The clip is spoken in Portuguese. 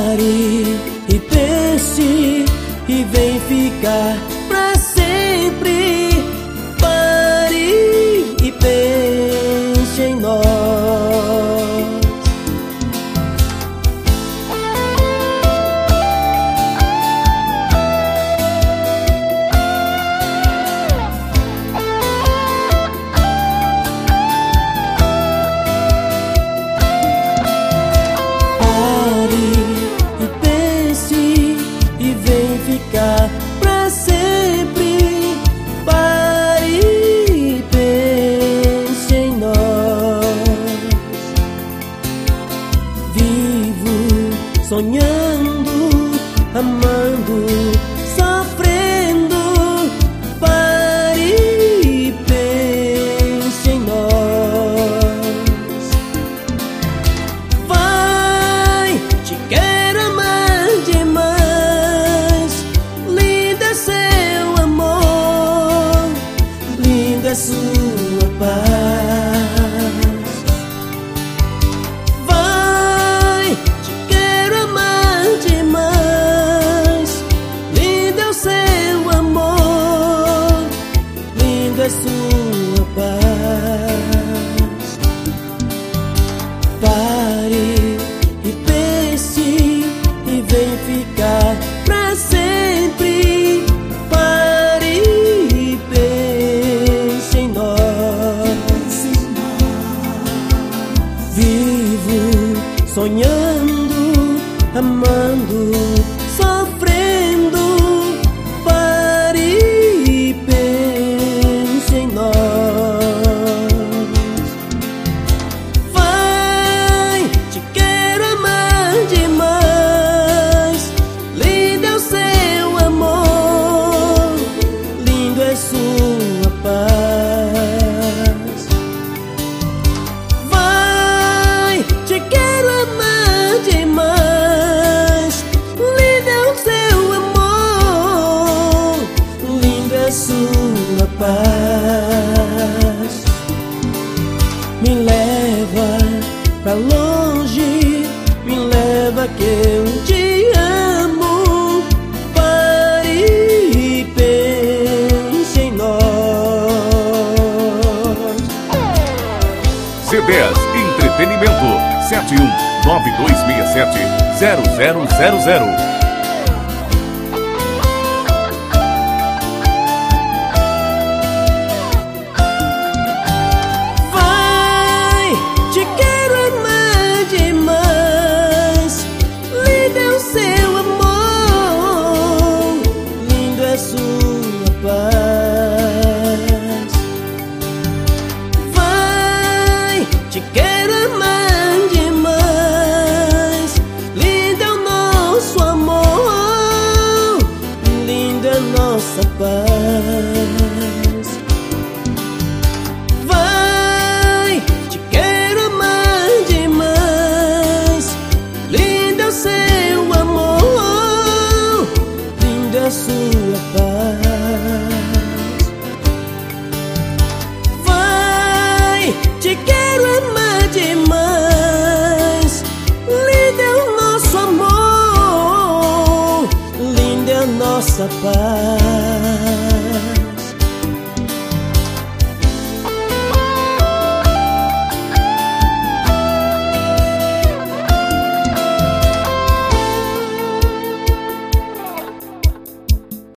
Pare e pense e vem ficar pra sempre. Pare e pense em nós. Ficar pra sempre. Pare e pense em nós. Vivo sonhando, amando, sofrendo. Pare e pense em nós. Vai, te quero amar demais. Sua paz. Vai, te quero amar demais. Lindo é o seu amor, lindo é sua paz. Pare e pense e vem ficar pra sempre. Pare e pense em nós. Vivo sonhando, amando, sofrendo. Pare e pense em nós. Vai, te quero amar demais. Lindo é o seu amor, lindo é sua paz. Vai, te quero amar demais. Lindo é o seu amor, lindo é sua paz. Me leva pra longe, me leva que eu te amo. Pare e pense em nós. C10 Entretenimento 7192670000. Vai, te quero amar demais. Lindo é o seu amor, lindo é sua paz. Vai, te quero amar demais. Lindo é o nosso amor, linda é a nossa paz. Vai, te quero amar demais. Lindo é o seu amor, linda é a sua paz. Vai, te quero amar demais. Lindo é o nosso amor, linda é a nossa paz.